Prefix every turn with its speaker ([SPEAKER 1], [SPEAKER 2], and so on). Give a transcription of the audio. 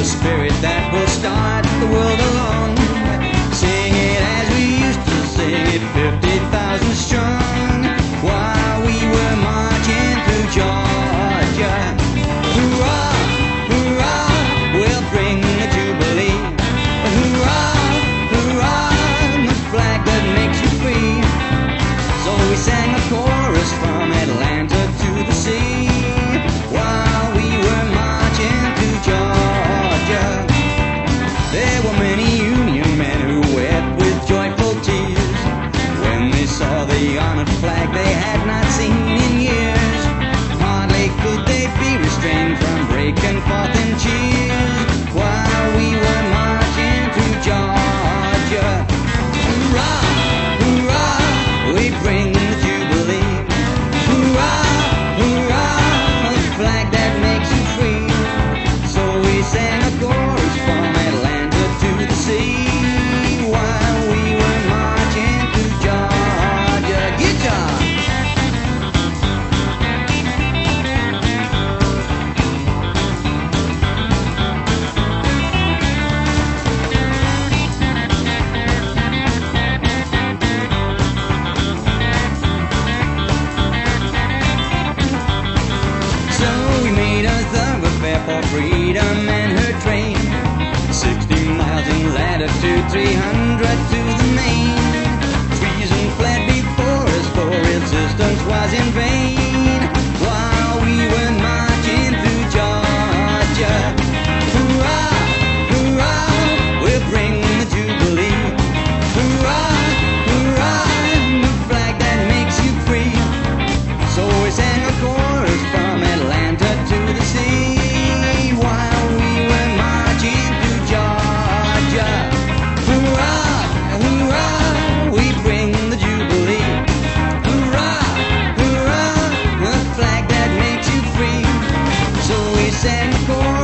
[SPEAKER 1] spirit that will start the world along. Sing it as we used to sing it, 50,000 strong, while we were marching through Georgia. Hurrah, hurrah, we'll bring the Jubilee. Hurrah, hurrah, the flag that makes you free. So we sang a chorus from Atlanta to the sea, while we were marching through Georgia. There were many Union men who wept with joyful tears when they saw the honored flag they had not seen in years. Hardly could they be restrained from breaking forth in cheers while we were marching through Georgia. Hurrah, hurrah, we bring the Jubilee. Hurrah, hurrah, the flag that makes you free. So we sang a chorus from Atlanta to the sea while we were marching through Georgia. Guitar! So we made a thoroughfare for freedom and her train, 60 miles in latitude, 300 to the main. Treason fled before us, for resistance was in vain while we were marching through Georgia. Hurrah, hurrah, we'll bring the Jubilee. Hurrah, hurrah, the flag that makes you free. So we sang a chorus from Atlanta to the sea while we were marching through Georgia. Hurrah, hurrah, we bring the Jubilee. Hurrah, hurrah, the flag that makes you free. So we sang a chorus